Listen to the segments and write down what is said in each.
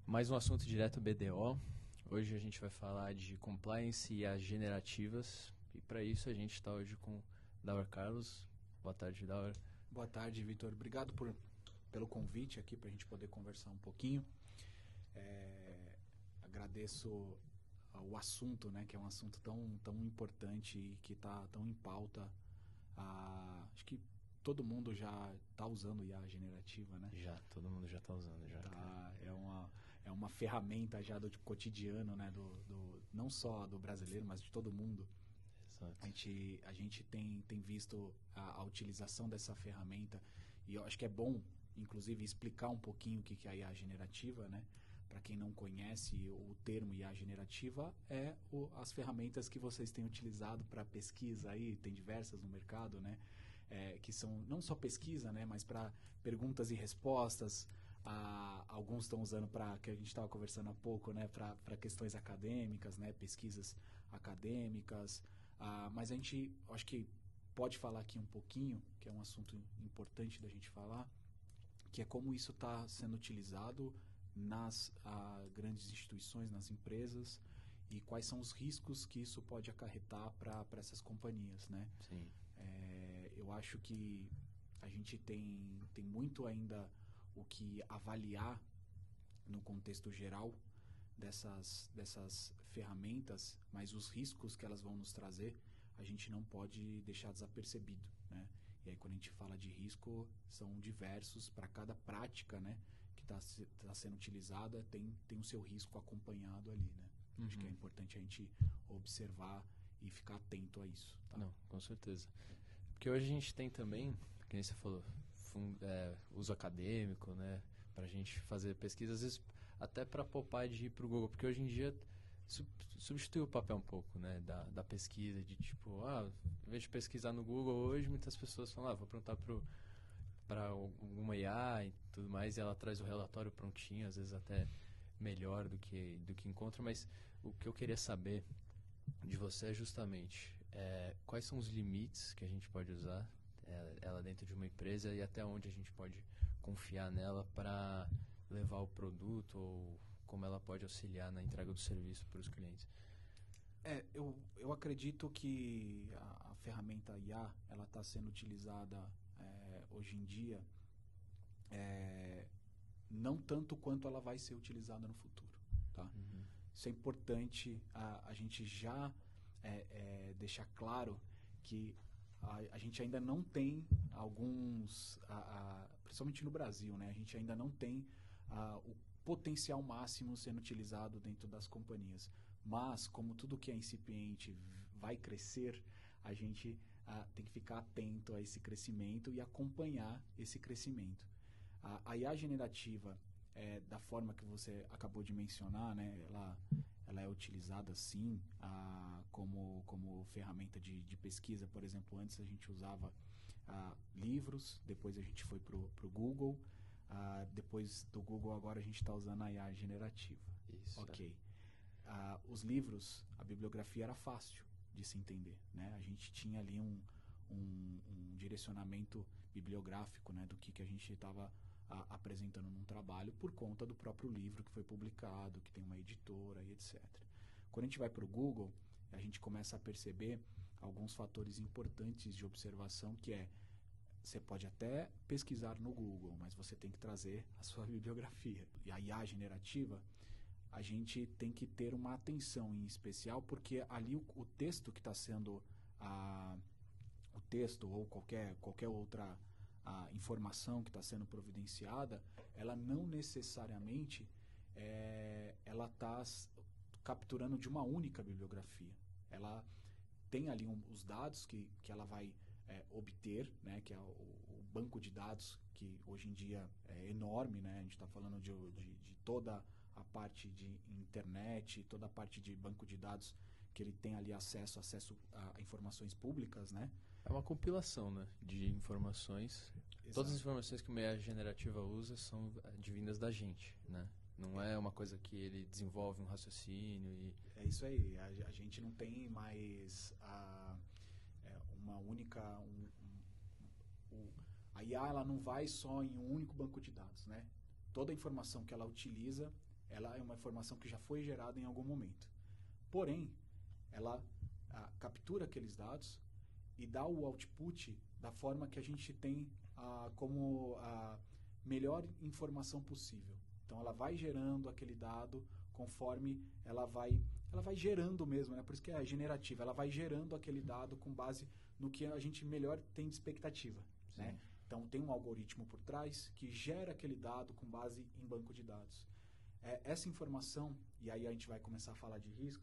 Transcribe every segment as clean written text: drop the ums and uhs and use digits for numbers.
Mais um assunto direto BDO. Hoje a gente vai falar de compliance e as generativas. E para isso a gente está hoje com Daur Carlos. Boa tarde, Daur. Boa tarde, Vitor. Obrigado pelo convite aqui para a gente poder conversar um pouquinho. Agradeço o assunto, né, que é um assunto tão importante e que está tão em pauta. Acho que todo mundo já está usando IA generativa, né? Já, todo mundo já está usando. Já. É uma ferramenta já do cotidiano, né? Não só do brasileiro, mas de todo mundo. Exato. A gente tem visto a utilização dessa ferramenta e eu acho que é bom, inclusive, explicar um pouquinho o que é a IA generativa, né? Para quem não conhece o termo IA generativa, as ferramentas que vocês têm utilizado para pesquisa aí, tem diversas no mercado, né? Que são não só pesquisa, né? Mas para perguntas e respostas. Alguns estão usando que a gente estava conversando há pouco, né? Para questões acadêmicas, né? Pesquisas acadêmicas. Mas a gente, acho que pode falar aqui um pouquinho, que é um assunto importante da gente falar, que é como isso está sendo utilizado nas grandes instituições, nas empresas, e quais são os riscos que isso pode acarretar para essas companhias, né? Sim. Eu acho que a gente tem muito ainda o que avaliar no contexto geral dessas ferramentas, mas os riscos que elas vão nos trazer, a gente não pode deixar desapercebido, né? E aí quando a gente fala de risco, são diversos para cada prática, né, que está sendo utilizada, tem o seu risco acompanhado ali, né? Uhum. Acho que é importante a gente observar e ficar atento a isso. Tá? Não, com certeza. Porque hoje a gente tem também, que nem você falou, uso acadêmico, né? Pra gente fazer pesquisa, às vezes até para poupar de ir pro Google, porque hoje em dia substitui o papel um pouco, né, da pesquisa, de tipo, em vez de pesquisar no Google hoje, muitas pessoas falam, vou perguntar para alguma IA e tudo mais, e ela traz o relatório prontinho, às vezes até melhor do que encontra, mas o que eu queria saber de você é justamente quais são os limites que a gente pode usar ela dentro de uma empresa e até onde a gente pode confiar nela para levar o produto ou como ela pode auxiliar na entrega do serviço para os clientes. Eu acredito que a ferramenta IA ela está sendo utilizada hoje em dia não tanto quanto ela vai ser utilizada no futuro, tá? Uhum. Isso é importante a gente já deixar claro que a gente ainda não tem alguns, principalmente no Brasil, né? A gente ainda não tem o potencial máximo sendo utilizado dentro das companhias. Mas, como tudo que é incipiente vai crescer, a gente tem que ficar atento a esse crescimento e acompanhar esse crescimento. A IA generativa, da forma que você acabou de mencionar, né, ela é utilizada sim como ferramenta de pesquisa. Por exemplo, antes a gente usava livros, depois a gente foi para o Google, depois do Google agora a gente está usando a IA generativa. Isso. Ok. Os livros, a bibliografia era fácil de se entender, né? A gente tinha ali um direcionamento bibliográfico, né, do que a gente estava apresentando num trabalho por conta do próprio livro que foi publicado, que tem uma editora e etc. Quando a gente vai para o Google, a gente começa a perceber alguns fatores importantes de observação, que você pode até pesquisar no Google, mas você tem que trazer a sua bibliografia. E a IA generativa, a gente tem que ter uma atenção em especial, porque ali o texto que está sendo o texto ou qualquer outra informação que está sendo providenciada, ela não necessariamente ela está capturando de uma única bibliografia. Ela tem ali os dados que ela vai obter, né, que é o banco de dados, que hoje em dia é enorme, né? A gente está falando de toda a parte de internet, toda a parte de banco de dados que ele tem ali acesso a informações públicas, né? É uma compilação, né, de informações. Exato. Todas as informações que uma IA generativa usa são advindas da gente, né? Não é uma coisa que ele desenvolve um raciocínio e... É isso aí. A gente não tem mais uma única... a IA ela não vai só em um único banco de dados, né? Toda a informação que ela utiliza, ela é uma informação que já foi gerada em algum momento. Porém, ela captura aqueles dados e dá o output da forma que a gente tem como a melhor informação possível. Então, ela vai gerando aquele dado conforme ela vai gerando mesmo, né? Por isso que é generativa. Ela vai gerando aquele dado com base no que a gente melhor tem de expectativa, né? Então, tem um algoritmo por trás que gera aquele dado com base em banco de dados. Essa informação, e aí a gente vai começar a falar de risco,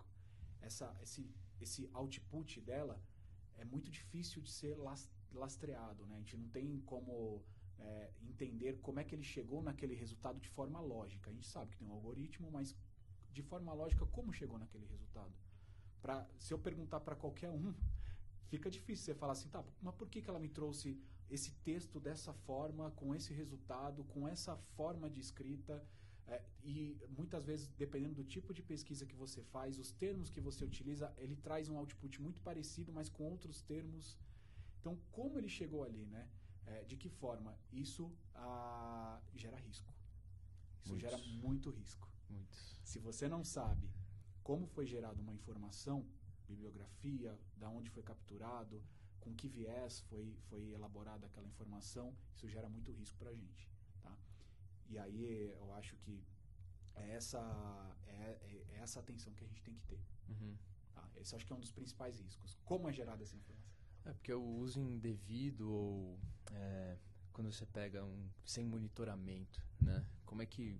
esse output dela é muito difícil de ser lastreado, né? A gente não tem como entender como é que ele chegou naquele resultado de forma lógica. A gente sabe que tem um algoritmo, mas de forma lógica, como chegou naquele resultado? Se eu perguntar para qualquer um, fica difícil você falar assim, tá, mas por que ela me trouxe esse texto dessa forma, com esse resultado, com essa forma de escrita? E muitas vezes, dependendo do tipo de pesquisa que você faz, os termos que você utiliza, ele traz um output muito parecido, mas com outros termos. Então, como ele chegou ali, né? De que forma? Isso gera risco. Isso gera muito risco. Muitos. Se você não sabe como foi gerada uma informação, bibliografia, da onde foi capturado, com que viés foi elaborada aquela informação, isso gera muito risco para a gente, tá? E aí eu acho que é essa atenção que a gente tem que ter. Uhum. Tá? Esse acho que é um dos principais riscos. Como é gerada essa informação? Porque o uso indevido ou quando você pega sem monitoramento, né? Como é que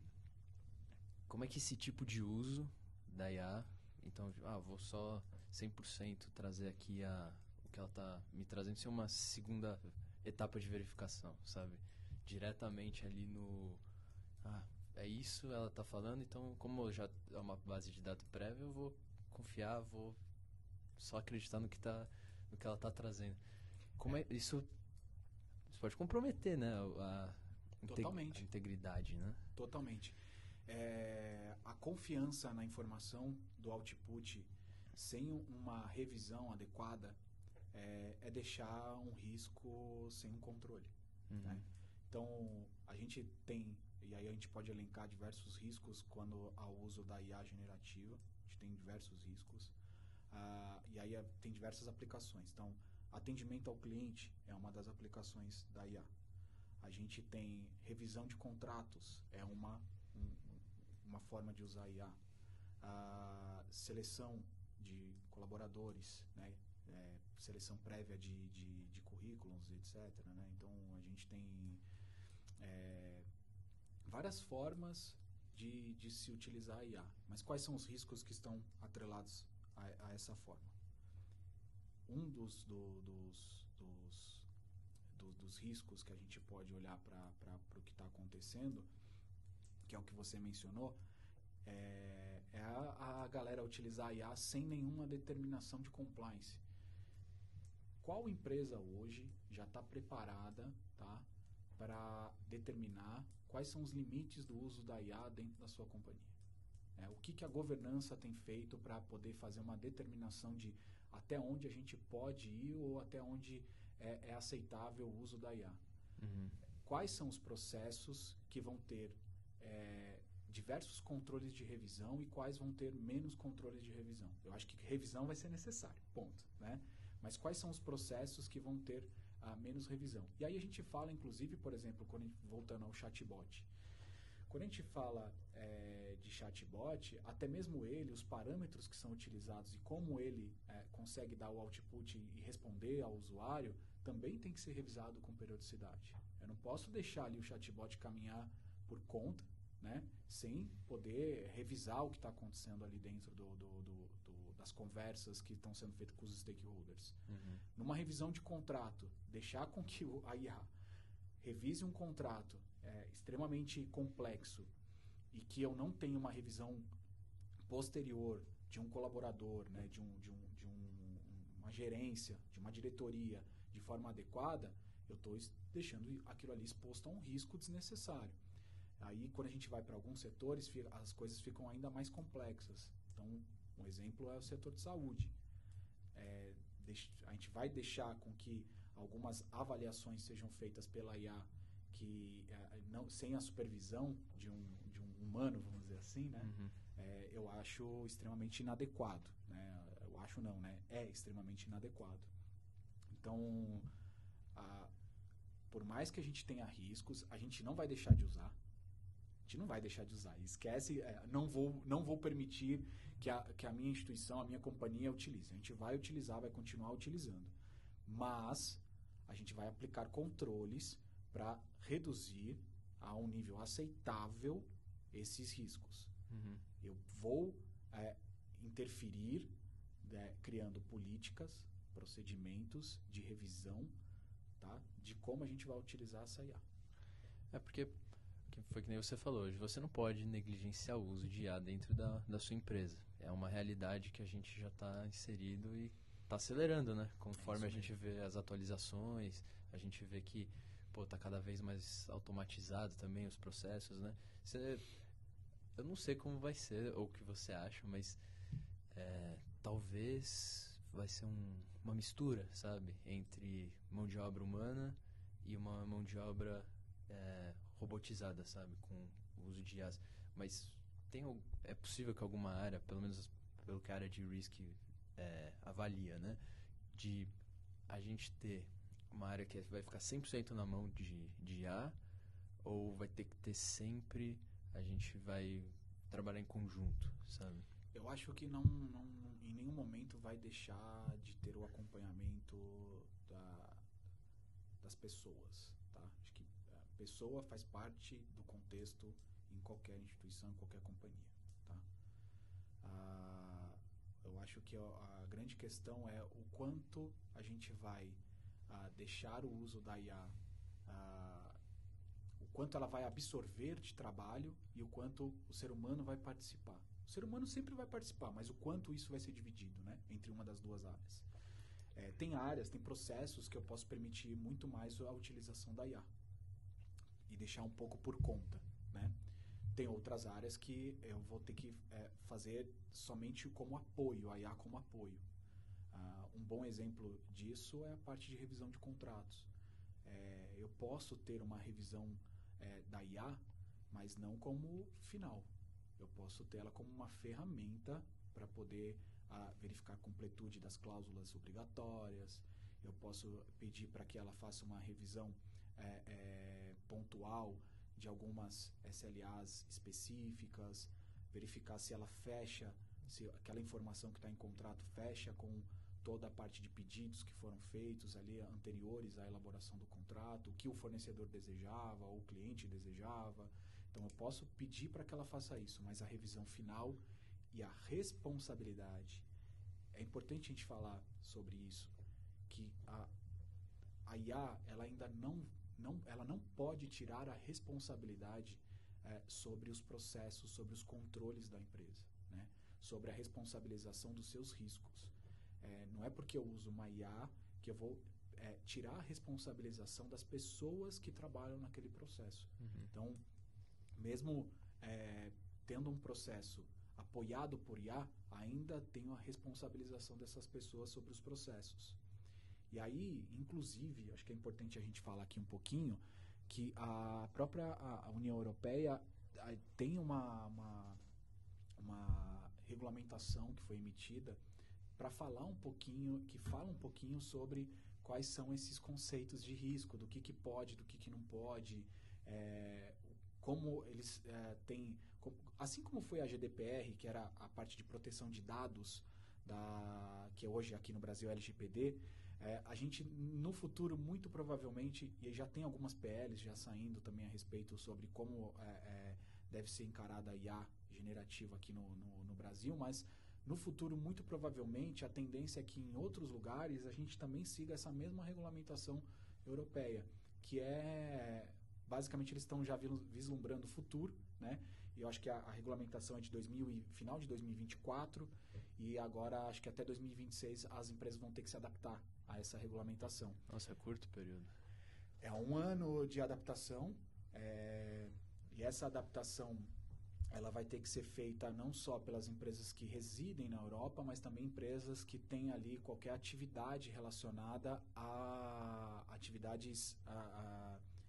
esse tipo de uso da IA, então, vou só 100% trazer aqui o que ela está me trazendo, ser uma segunda etapa de verificação, sabe? Diretamente ali no... é isso, ela está falando, então como já é uma base de dados prévia, eu vou confiar, vou só acreditar no que ela está trazendo. Isso pode comprometer, né? Totalmente. A integridade, né? Totalmente. A confiança na informação do output sem uma revisão adequada é deixar um risco sem um controle. Uhum. Né? Então, a gente tem, e aí a gente pode elencar diversos riscos quando ao uso da IA generativa. A gente tem diversos riscos. E aí tem diversas aplicações. Então, atendimento ao cliente é uma das aplicações da IA. A gente tem revisão de contratos, é uma forma de usar a IA. A seleção de colaboradores, né? Seleção prévia de currículos, etc. Né? Então, a gente tem várias formas de se utilizar a IA. Mas quais são os riscos que estão atrelados a essa forma? Um dos riscos que a gente pode olhar para o que está acontecendo, que é o que você mencionou, é a galera utilizar a IA sem nenhuma determinação de compliance. Qual empresa hoje já está preparada, tá, para determinar quais são os limites do uso da IA dentro da sua companhia? O que a governança tem feito para poder fazer uma determinação de até onde a gente pode ir ou até onde é aceitável o uso da IA? Uhum. Quais são os processos que vão ter diversos controles de revisão e quais vão ter menos controles de revisão? Eu acho que revisão vai ser necessário, ponto, né? Mas quais são os processos que vão ter menos revisão? E aí a gente fala, inclusive, por exemplo, voltando ao chatbot. Quando a gente fala de chatbot, até mesmo ele, os parâmetros que são utilizados e como ele consegue dar o output e responder ao usuário, também tem que ser revisado com periodicidade. Eu não posso deixar ali o chatbot caminhar por conta, né, sem poder revisar o que está acontecendo ali dentro das conversas que estão sendo feitas com os stakeholders. Uhum. Numa revisão de contrato, deixar com que a IA revise um contrato extremamente complexo e que eu não tenho uma revisão posterior de um colaborador, né, de uma gerência, de uma diretoria de forma adequada, eu estou deixando aquilo ali exposto a um risco desnecessário. Aí, quando a gente vai para alguns setores, as coisas ficam ainda mais complexas. Então, um exemplo é o setor de saúde. A gente vai deixar com que algumas avaliações sejam feitas pela IA não, sem a supervisão de um humano, vamos dizer assim, né? Uhum. Eu acho extremamente inadequado, né? Eu acho não, né? É extremamente inadequado. Então, por mais que a gente tenha riscos, a gente não vai deixar de usar. A gente não vai deixar de usar. Esquece, não vou permitir que a minha instituição, a minha companhia utilize. A gente vai utilizar, vai continuar utilizando. Mas a gente vai aplicar controles para reduzir a um nível aceitável esses riscos. Uhum. Eu vou interferir, criando políticas, procedimentos de revisão, tá, de como a gente vai utilizar essa IA. Porque foi que nem você falou hoje, você não pode negligenciar o uso de IA dentro da sua empresa. É uma realidade que a gente já está inserido e está acelerando, né? Conforme a gente vê as atualizações, a gente vê que está cada vez mais automatizado também os processos, né? Eu não sei como vai ser ou o que você acha, mas talvez vai ser uma mistura, sabe? Entre mão de obra humana e uma mão de obra robotizada, sabe? Com o uso de IAs. Mas é possível que alguma área, pelo menos pelo que a área de risk avalia, né? De a gente ter uma área que vai ficar 100% na mão de IA, ou vai ter que ter sempre, a gente vai trabalhar em conjunto, sabe? Eu acho que não em nenhum momento vai deixar de ter o acompanhamento das pessoas, tá? Acho que a pessoa faz parte do contexto em qualquer instituição, em qualquer companhia, tá? Eu acho que a grande questão é o quanto a gente vai deixar o uso da IA, o quanto ela vai absorver de trabalho e o quanto o ser humano vai participar. O ser humano sempre vai participar, mas o quanto isso vai ser dividido, né, entre uma das duas áreas. Tem áreas, tem processos que eu posso permitir muito mais a utilização da IA e deixar um pouco por conta, né? Tem outras áreas que eu vou ter que fazer somente como apoio, a IA como apoio. Um bom exemplo disso é a parte de revisão de contratos. Eu posso ter uma revisão da IA, mas não como final. Eu posso tê-la como uma ferramenta para poder verificar a completude das cláusulas obrigatórias. Eu posso pedir para que ela faça uma revisão pontual de algumas SLAs específicas, verificar se ela fecha, se aquela informação que está em contrato fecha com toda a parte de pedidos que foram feitos ali anteriores à elaboração do contrato, o que o fornecedor desejava, ou o cliente desejava. Então eu posso pedir para que ela faça isso, mas a revisão final e a responsabilidade, é importante a gente falar sobre isso, que a IA ela ainda ela não pode tirar a responsabilidade sobre os processos, sobre os controles da empresa, né? Sobre a responsabilização dos seus riscos. Não é porque eu uso uma IA que eu vou tirar a responsabilização das pessoas que trabalham naquele processo. Uhum. Então, mesmo tendo um processo apoiado por IA, ainda tenho a responsabilização dessas pessoas sobre os processos. E aí, inclusive, acho que é importante a gente falar aqui um pouquinho que a própria a União Europeia tem uma regulamentação que foi emitida para falar um pouquinho, que fala um pouquinho sobre quais são esses conceitos de risco, do que pode, do que não pode, como eles têm, assim como foi a GDPR, que era a parte de proteção de dados, que hoje aqui no Brasil é LGPD, a gente no futuro muito provavelmente, e já tem algumas PLs já saindo também a respeito sobre como deve ser encarada a IA generativa aqui no Brasil, mas no futuro muito provavelmente a tendência é que em outros lugares a gente também siga essa mesma regulamentação europeia, que basicamente eles estão já vislumbrando o futuro, né? E eu acho que a regulamentação é de final de 2024 e agora acho que até 2026 as empresas vão ter que se adaptar a essa regulamentação. Nossa, é curto período. É 1 ano de adaptação e essa adaptação ela vai ter que ser feita não só pelas empresas que residem na Europa, mas também empresas que têm ali qualquer atividade relacionada a atividades, vamos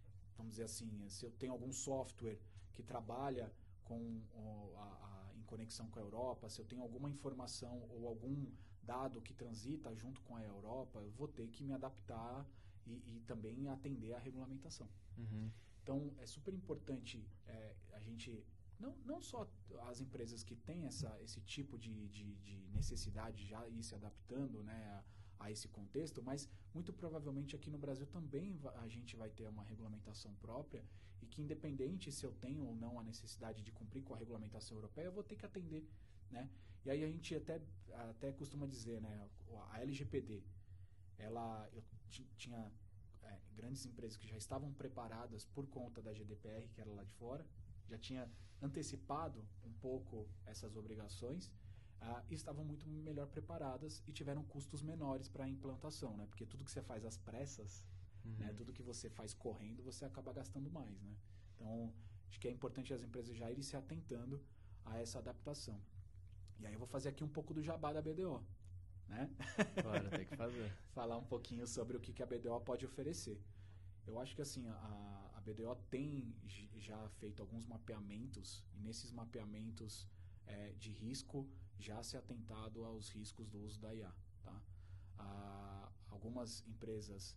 vamos dizer assim, se eu tenho algum software que trabalha em conexão com a Europa, se eu tenho alguma informação ou algum dado que transita junto com a Europa, eu vou ter que me adaptar e também atender à regulamentação. Uhum. Então, é super importante a gente, não só as empresas que têm esse tipo de necessidade já ir se adaptando, né, a esse contexto, mas muito provavelmente aqui no Brasil também a gente vai ter uma regulamentação própria e que independente se eu tenho ou não a necessidade de cumprir com a regulamentação europeia, eu vou ter que atender, né? E aí a gente até costuma dizer, né, a LGPD, eu tinha grandes empresas que já estavam preparadas por conta da GDPR, que era lá de fora, já tinha antecipado um pouco essas obrigações, e estavam muito melhor preparadas e tiveram custos menores para a implantação, né? Porque tudo que você faz às pressas, né? Tudo que você faz correndo, você acaba gastando mais, né? Então, acho que é importante as empresas já irem se atentando a essa adaptação. E aí eu vou fazer aqui um pouco do jabá da BDO, né? Claro, tem que fazer. Falar um pouquinho sobre o que a BDO pode oferecer. Eu acho que assim, a BDO tem já feito alguns mapeamentos, e nesses mapeamentos de risco já se atentado aos riscos do uso da IA. Tá? Algumas empresas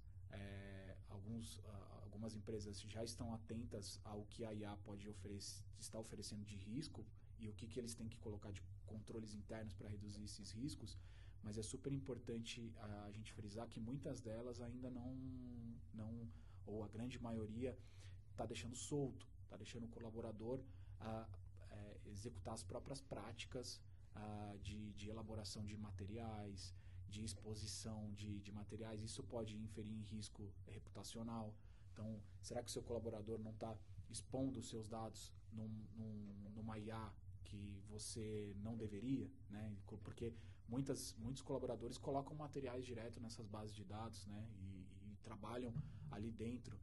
já estão atentas ao que a IA pode está oferecendo de risco e o que eles têm que colocar de controles internos para reduzir esses riscos, mas é super importante a gente frisar que muitas delas ainda não ou a grande maioria está deixando solto, está deixando o colaborador executar as próprias práticas de elaboração de materiais, de exposição de materiais. Isso pode inferir em risco reputacional. Então, será que o seu colaborador não está expondo os seus dados numa IA que você não deveria, né? Porque muitos colaboradores colocam materiais direto nessas bases de dados, né? E trabalham ali dentro.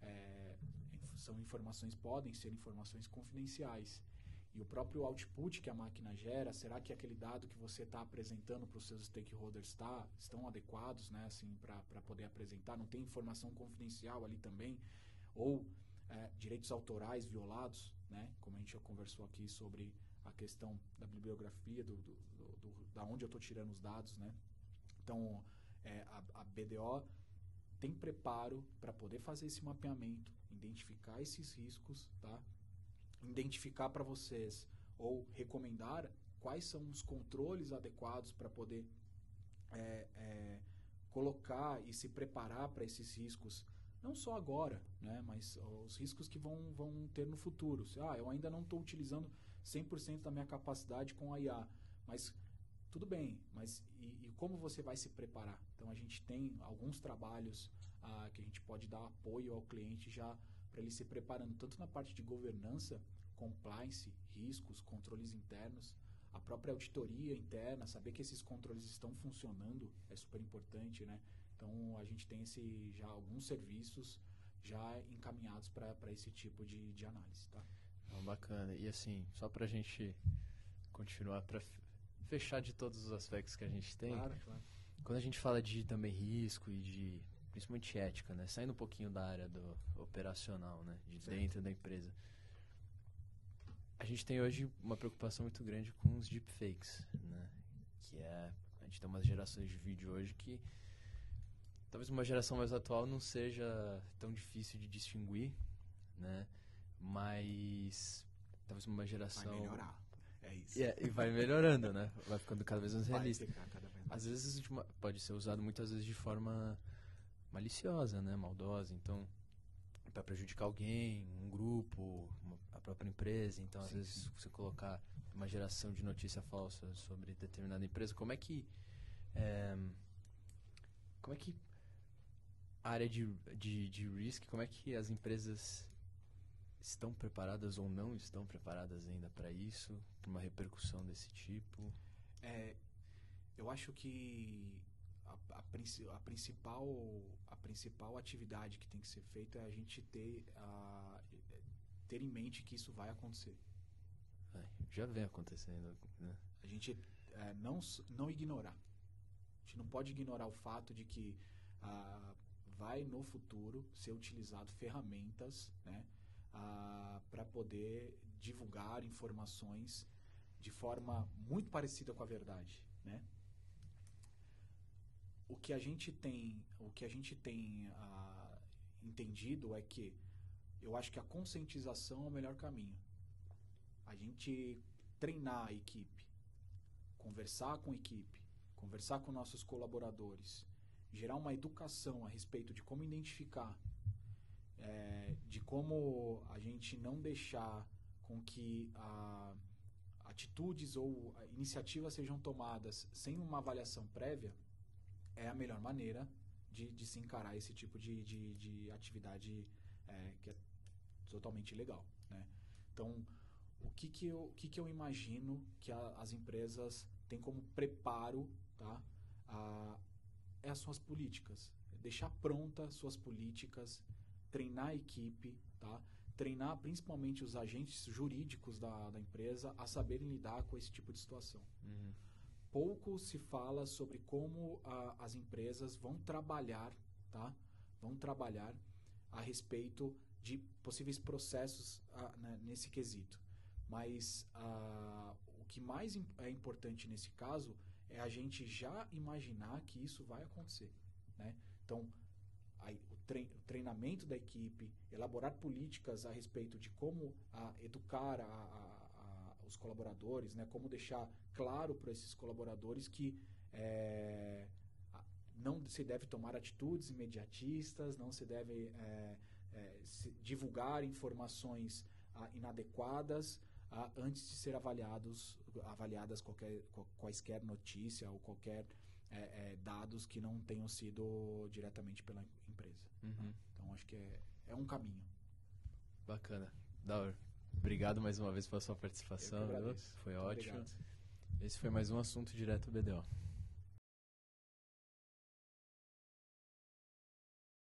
Podem ser informações confidenciais. E o próprio output que a máquina gera, será que aquele dado que você está apresentando para os seus stakeholders estão adequados, né, assim, para poder apresentar? Não tem informação confidencial ali também? Ou direitos autorais violados, né, como a gente já conversou aqui sobre a questão da bibliografia, da onde eu estou tirando os dados, né? Então, a BDO tem preparo para poder fazer esse mapeamento, identificar esses riscos, tá? Identificar para vocês ou recomendar quais são os controles adequados para poder colocar e se preparar para esses riscos, não só agora, né, mas os riscos que vão ter no futuro. Eu ainda não estou utilizando 100% da minha capacidade com a IA, mas tudo bem, mas e como você vai se preparar? Então a gente tem alguns trabalhos que a gente pode dar apoio ao cliente já para ele se preparando, tanto na parte de governança, compliance, riscos, controles internos, a própria auditoria interna, saber que esses controles estão funcionando é super importante, né? Então a gente tem já alguns serviços já encaminhados para esse tipo de análise, tá? Bacana. E assim, só para a gente continuar, para fechar de todos os aspectos que a gente tem, claro. Quando a gente fala de também risco e de principalmente ética, né? Saindo um pouquinho da área do operacional, né? De certo. Dentro da empresa. A gente tem hoje uma preocupação muito grande com os deepfakes, né? Que a gente tem umas gerações de vídeo hoje que talvez uma geração mais atual não seja tão difícil de distinguir, né? Mas talvez uma geração... Vai melhorar, é isso. E vai melhorando, né? Vai ficando cada vez mais realista. Vai ficar cada vez mais. Às vezes pode ser usado muitas vezes de forma maliciosa, né? Maldosa. Então, para prejudicar alguém, um grupo, a própria empresa. Então, às vezes, você colocar uma geração de notícia falsa sobre determinada empresa, como é que a área de risk, como é que as empresas estão preparadas ou não estão preparadas ainda para isso, para uma repercussão desse tipo? Eu acho que a principal atividade que tem que ser feita é a gente ter em mente que isso vai acontecer. Já vem acontecendo, né? A gente não ignorar. A gente não pode ignorar o fato de que vai no futuro ser utilizado ferramentas, né, para poder divulgar informações de forma muito parecida com a verdade, né? O que a gente tem entendido é que eu acho que a conscientização é o melhor caminho. A gente treinar a equipe, conversar com a equipe, conversar com nossos colaboradores, gerar uma educação a respeito de como identificar, de como a gente não deixar com que atitudes ou iniciativas sejam tomadas sem uma avaliação prévia, é a melhor maneira de se encarar esse tipo de atividade que é totalmente ilegal, né? Então, o que eu imagino que as empresas têm como preparo, tá? É as suas políticas. Deixar prontas suas políticas, treinar a equipe, tá? Treinar principalmente os agentes jurídicos da empresa a saberem lidar com esse tipo de situação. Uhum. Pouco se fala sobre como as empresas vão trabalhar, tá? Vão trabalhar a respeito de possíveis processos nesse quesito. Mas o que mais é importante nesse caso é a gente já imaginar que isso vai acontecer, né? Então, o treinamento da equipe, elaborar políticas a respeito de como educar os colaboradores, né? Como deixar claro para esses colaboradores que não se deve tomar atitudes imediatistas, não se deve divulgar informações inadequadas antes de ser avaliadas quaisquer notícia ou qualquer dados que não tenham sido diretamente pela empresa. Uhum. Então, acho que é um caminho. Bacana. Da hora. Obrigado mais uma vez pela sua participação. Eu que agradeço. Foi Muito ótimo. obrigado. Esse foi mais um assunto direto BDO.